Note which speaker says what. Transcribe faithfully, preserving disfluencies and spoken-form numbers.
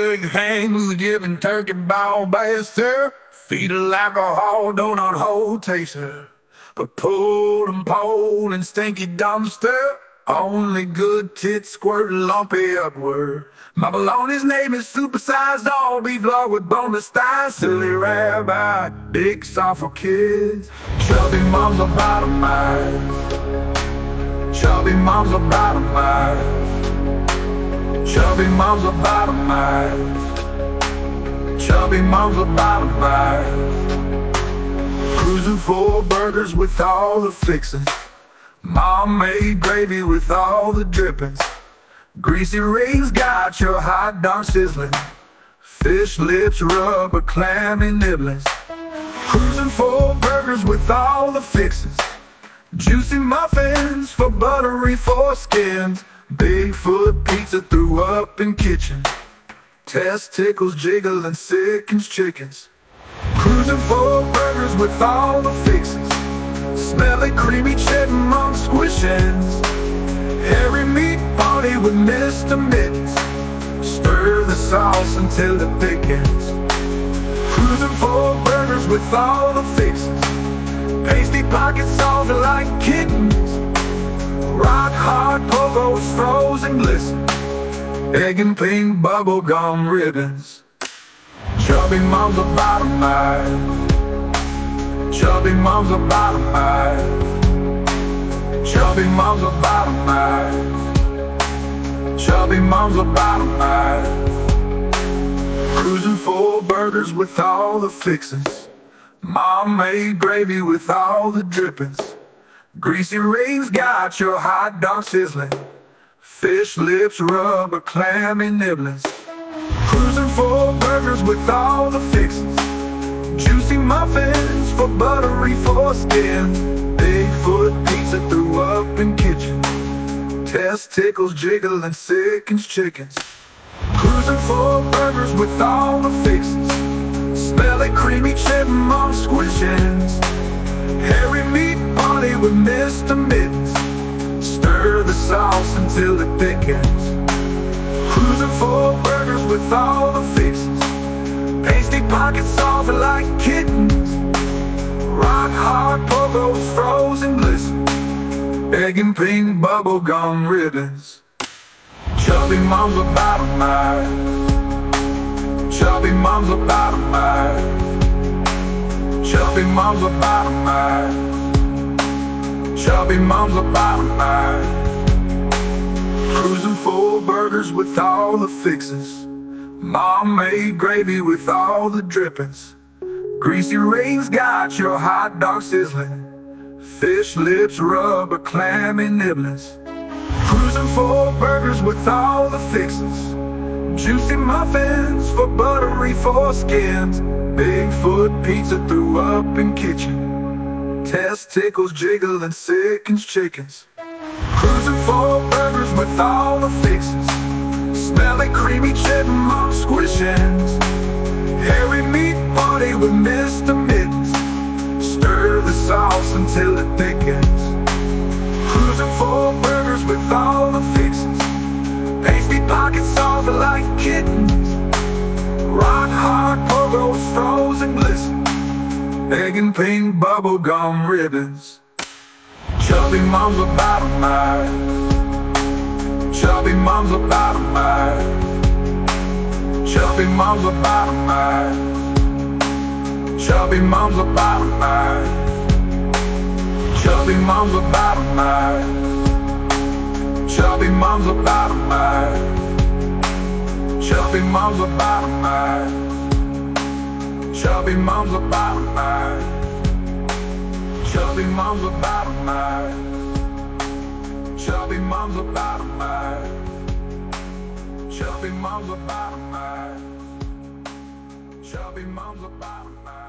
Speaker 1: Big hands giving turkey ball baster. Feet like a hog donut hole taster. But pulled and pole and stinky dumpster. Only good tits squirt lumpy upward. My bologna's name is supersized all beef lard with boneless thighs. Silly rabbi, big soft for kids. Chubby moms are bottomized. Chubby moms are bottomized. Chubby moms are bottomized. Chubby moms are bottomized. Cruising for burgers with all the fixings. Mom made gravy with all the drippings. Greasy rings got your hot dog sizzling. Fish lips, rubber, clammy nibblings. Cruising for burgers with all the fixings. Juicy muffins for buttery foreskins. Bigfoot pizza threw up in kitchen. Testicles jiggling sickens chickens. Cruising for burgers with all the fixings. Smelly creamy cheddar mom squishings. Hairy meat party with Mister Mittens. Stir the sauce until it thickens. Cruising for burgers with all the fixings. Pasty pockets soft like kittens. Rock hard pogos frozen glisten. Egg and pink bubble gum ribbons. Chubby moms are bottomized. Chubby moms are bottomized. Chubby moms are bottomized. Chubby moms are bottomized. Cruising for burgers with all the fixings. Mom made gravy with all the drippings. Greasy rings got your hot dog sizzling. Fish lips, rubber, clammy nibblings. Cruising for burgers with all the fixings. Juicy muffins for buttery foreskins. Bigfoot pizza threw up in kitchen. Testicles jiggling sickens chickens. Cruising for burgers with all the fixings. Smelly creamy cheddar mom squishings. Hairy meat party with Mister Mittens. Stir the sauce until it thickens. Cruising for burgers with all the fixings. Pasty pockets soft like kittens. Rock hard pogos frozen glisten. Egg and pink bubble gum ribbons. Chubby moms are bottomized. Chubby moms are bottomized. Chubby moms are bottomized. Chubby moms are bottomized. Cruising for burgers with all the fixings. Mom made gravy with all the drippings. Greasy rings got your hot dog sizzling. Fish lips, rubber, clammy nibblings. Cruising for burgers with all the fixings. Juicy muffins for buttery foreskins. Bigfoot pizza threw up in kitchen. Testicles jiggling sickens chickens. Cruising for burgers with all the fixings. Smelly creamy cheddar mom squishings. Hairy meat party with Mister Mittens. Stir the sauce until it thickens. Cruising for burgers with all the fixings. Pasty pockets soft like kittens. Rock hard pogos frozen glisten. Egg and pink bubble gum ribbons. Chubby moms are bottomized. Chubby moms are bottomized. Chubby moms are bottomized. Chubby moms are bottomized. Chubby moms are bottomized. Chubby moms are bottomized. Chubby moms are bottomized. Chubby moms are bottomized. Chubby moms are bottomized. Chubby moms are bottomized. Chubby moms are bottomized. Chubby moms are bottomized.